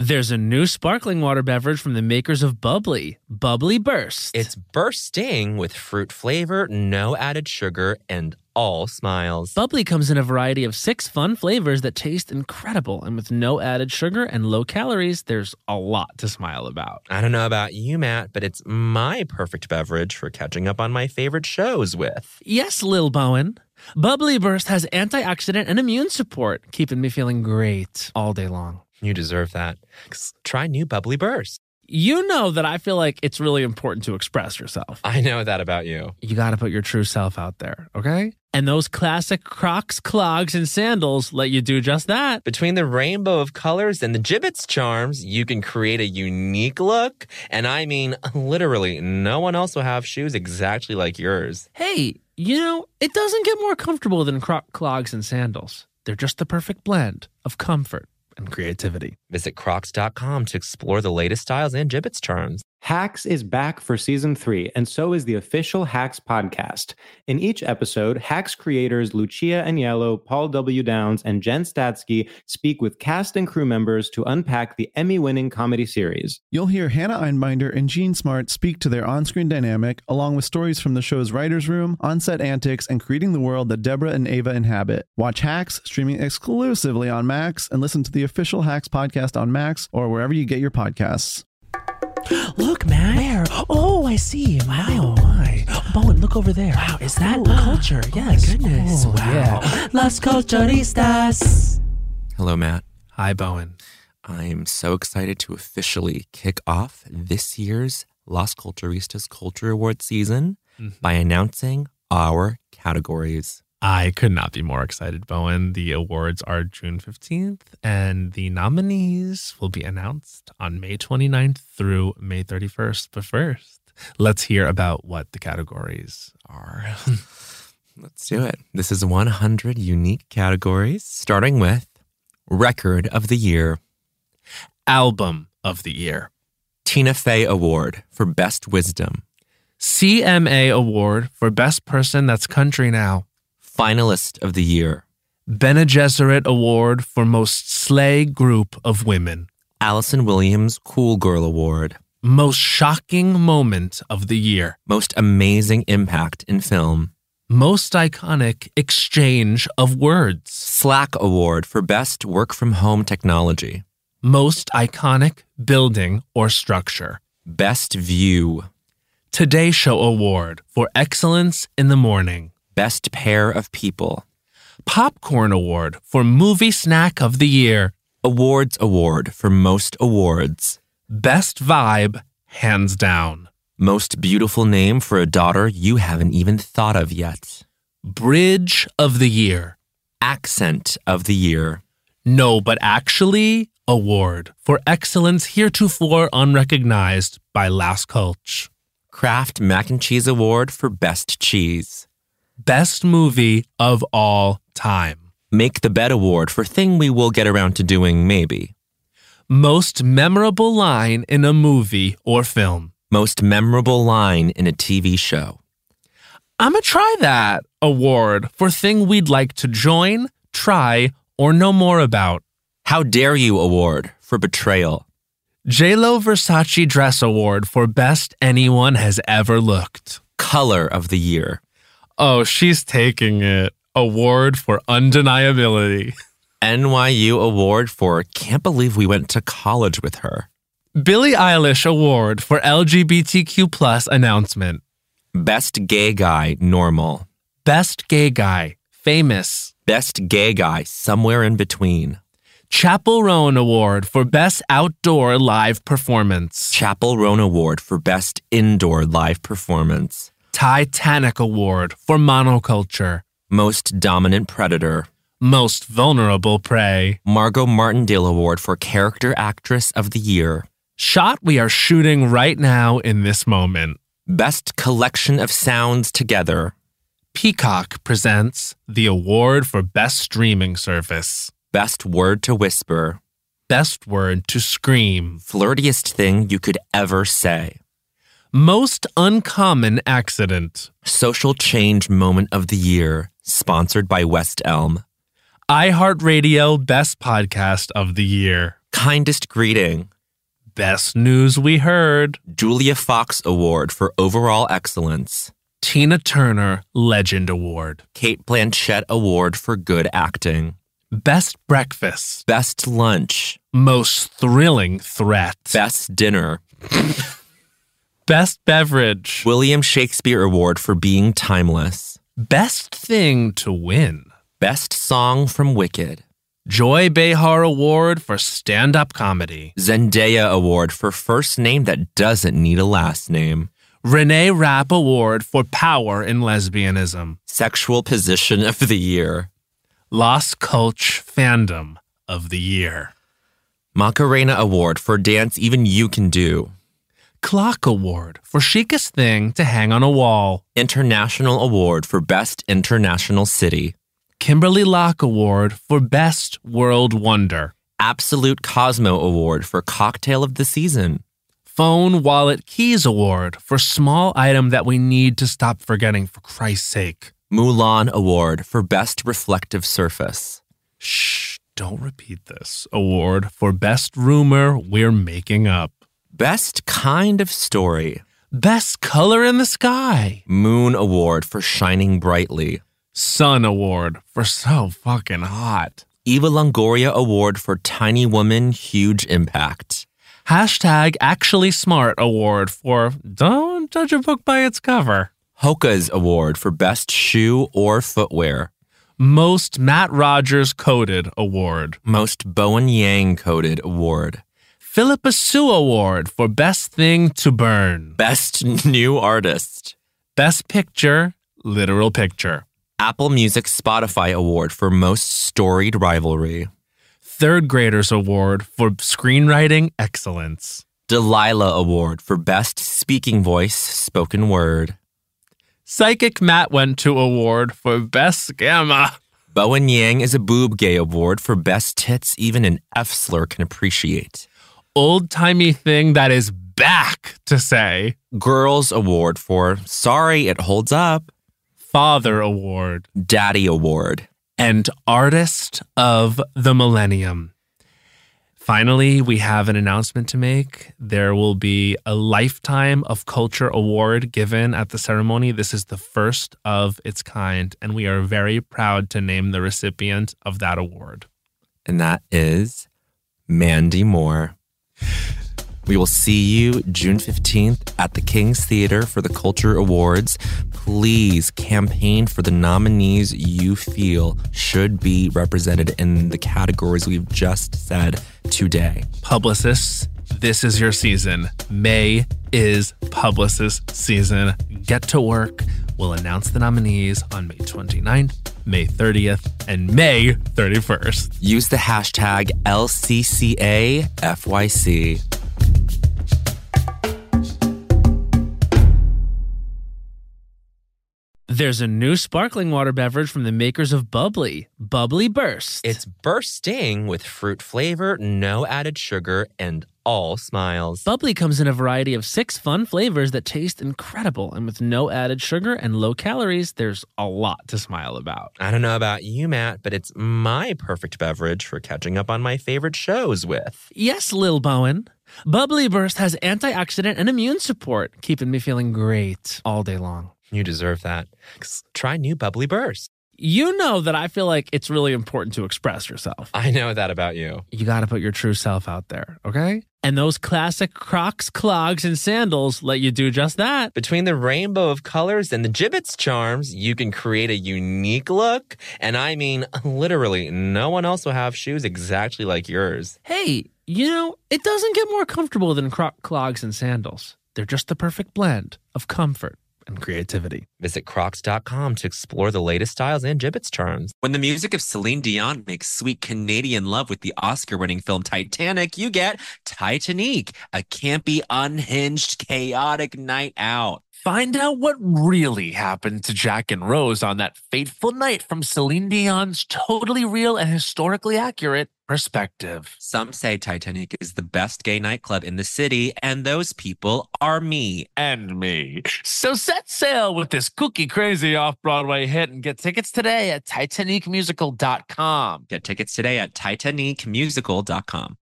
There's a new sparkling water beverage from the makers of Bubbly, Bubbly Burst. It's bursting with fruit flavor, no added sugar, and all smiles. Bubbly comes in a variety of 6 fun flavors that taste incredible. And with no added sugar and low calories, there's a lot to smile about. I don't know about you, Matt, but it's my perfect beverage for catching up on my favorite shows with. Yes, Lil Bowen. Bubbly Burst has antioxidant and immune support, keeping me feeling great all day long. You deserve that. Try new Bubbly Burst. You know that I feel like it's really important to express yourself. I know that about you. You got to put your true self out there, okay? And those classic Crocs, clogs, and sandals let you do just that. Between the rainbow of colors and the Jibbitz charms, you can create a unique look. And I mean, literally, no one else will have shoes exactly like yours. Hey, you know, it doesn't get more comfortable than Croc clogs and sandals. They're just the perfect blend of comfort and creativity. Visit crocs.com to explore the latest styles and Jibbitz charms. Hacks is back for season 3, and so is the official Hacks podcast. In each episode, Hacks creators Lucia Aniello, Paul W. Downs, and Jen Statsky speak with cast and crew members to unpack the Emmy-winning comedy series. You'll hear Hannah Einbinder and Gene Smart speak to their on-screen dynamic, along with stories from the show's writer's room, on-set antics, and creating the world that Deborah and Ava inhabit. Watch Hacks, streaming exclusively on Max, and listen to the official Hacks podcast on Max or wherever you get your podcasts. Look, man. Where? Oh, I see. Wow. Oh, my. Bowen, look over there. Wow, is that culture? Yes. Oh, my goodness. Oh, Wow. yeah. Las Culturistas. Hello, Matt. Hi, Bowen. I'm so excited to officially kick off this year's Las Culturistas Culture Award season by announcing our categories. I could not be more excited, Bowen. The awards are June 15th, and the nominees will be announced on May 29th through May 31st. But first, let's hear about what the categories are. Let's do it. This is 100 unique categories, starting with Record of the Year, Album of the Year, Tina Fey Award for Best Wisdom, CMA Award for Best Person That's Country Now, Finalist of the Year, Bene Gesserit Award for Most Slay Group of Women, Allison Williams Cool Girl Award, Most Shocking Moment of the Year, Most Amazing Impact in Film, Most Iconic Exchange of Words, Slack Award for Best Work from Home Technology, Most Iconic Building or Structure, Best View, Today Show Award for Excellence in the Morning, Best Pair of People, Popcorn Award for Movie Snack of the Year, Awards Award for Most Awards, Best Vibe, hands down, Most Beautiful Name for a Daughter You Haven't Even Thought of Yet, Bridge of the Year, Accent of the Year, No But Actually Award for Excellence Heretofore Unrecognized by Las Culture, Kraft Mac and Cheese Award for Best Cheese, Best Movie of All Time, Make the Bed Award for Thing We Will Get Around to Doing Maybe, Most Memorable Line in a Movie or Film, Most Memorable Line in a TV Show, I'ma Try That Award for Thing We'd Like to Join, Try, or Know More About, How Dare You Award for Betrayal, JLo Versace Dress Award for Best Anyone Has Ever Looked, Color of the Year, Oh, she's taking it. Award for Undeniability, NYU Award for Can't Believe We Went to College with Her, Billie Eilish Award for LGBTQ+ Announcement, Best Gay Guy Normal, Best Gay Guy Famous, Best Gay Guy Somewhere in Between, Chapel Roan Award for Best Outdoor Live Performance, Chapel Roan Award for Best Indoor Live Performance, Titanic Award for Monoculture, Most Dominant Predator, Most Vulnerable Prey, Margot Martindale Award for Character Actress of the Year, Shot We Are Shooting Right Now in This Moment, Best Collection of Sounds Together, Peacock presents the award for Best Streaming Service, Best Word to Whisper, Best Word to Scream, Flirtiest Thing You Could Ever Say, Most Uncommon Accident, Social Change Moment of the Year, sponsored by West Elm, iHeartRadio Best Podcast of the Year, Kindest Greeting. Best News We Heard. Julia Fox Award for Overall Excellence. Tina Turner Legend Award. Cate Blanchett Award for Good Acting. Best Breakfast. Best Lunch. Most Thrilling Threat. Best Dinner. Best Beverage. William Shakespeare Award for Being Timeless. Best Thing to Win. Best Song from Wicked. Joy Behar Award for Stand-Up Comedy. Zendaya Award for First Name That Doesn't Need a Last Name. Renee Rapp Award for Power in Lesbianism. Sexual Position of the Year. Las Culture Fandom of the Year. Macarena Award for Dance Even You Can Do. Clock Award for Chicest Thing to Hang on a Wall. International Award for Best International City. Kimberly Locke Award for Best World Wonder. Absolute Cosmo Award for Cocktail of the Season. Phone Wallet Keys Award for Small Item That We Need to Stop Forgetting for Christ's sake. Mulan Award for Best Reflective Surface. Shh, don't repeat this. Award for Best Rumor We're Making Up. Best Kind of Story. Best Color in the Sky. Moon Award for Shining Brightly. Sun Award for So Fucking Hot. Eva Longoria Award for Tiny Woman, Huge Impact. Hashtag Actually Smart Award for Don't Judge a Book by Its Cover. Hoka's Award for Best Shoe or Footwear. Most Matt Rogers Coded Award. Most Bowen Yang Coded Award. Philippa Sue Award for Best Thing to Burn. Best New Artist. Best Picture, Literal Picture. Apple Music Spotify Award for Most Storied Rivalry. Third Graders Award for Screenwriting Excellence. Delilah Award for Best Speaking Voice, Spoken Word. Psychic Matt went to Award for Best Gamma. Bowen Yang is a Boob Gay Award for Best Tits Even an F-slur can appreciate. Old-timey thing that is back to say. Girls Award for Sorry It Holds Up. Father Award. Daddy Award. And Artist of the Millennium. Finally, we have an announcement to make. There will be a Lifetime of Culture Award given at the ceremony. This is the first of its kind, and we are very proud to name the recipient of that award. And that is Mandy Moore. We will see you June 15th at the King's Theater for the Culture Awards. Please campaign for the nominees you feel should be represented in the categories we've just said today. Publicists, this is your season. May is Publicist season. Get to work. We'll announce the nominees on May 29th, May 30th, and May 31st. Use the hashtag LCCAFYC. There's a new sparkling water beverage from the makers of Bubbly, Bubbly Burst. It's bursting with fruit flavor, no added sugar, and all smiles. Bubbly comes in a variety of 6 fun flavors that taste incredible. And with no added sugar and low calories, there's a lot to smile about. I don't know about you, Matt, but it's my perfect beverage for catching up on my favorite shows with. Yes, Lil Bowen. Bubbly Burst has antioxidant and immune support, keeping me feeling great all day long. You deserve that. Try new Bubbly Burst. You know that I feel like it's really important to express yourself. I know that about you. You got to put your true self out there, okay? And those classic Crocs, clogs, and sandals let you do just that. Between the rainbow of colors and the Jibbitz charms, you can create a unique look. And I mean, literally, no one else will have shoes exactly like yours. Hey, you know, it doesn't get more comfortable than Croc clogs and sandals. They're just the perfect blend of comfort and creativity. Visit crocs.com to explore the latest styles and Jibbitz charms. When the music of Celine Dion makes sweet Canadian love with the Oscar-winning film Titanic, you get Titanic, a campy, unhinged, chaotic night out. Find out what really happened to Jack and Rose on that fateful night from Celine Dion's totally real and historically accurate perspective. Some say Titanic is the best gay nightclub in the city, and those people are me. And me. So set sail with this kooky crazy off-Broadway hit and get tickets today at TitanicMusical.com. Get tickets today at TitanicMusical.com.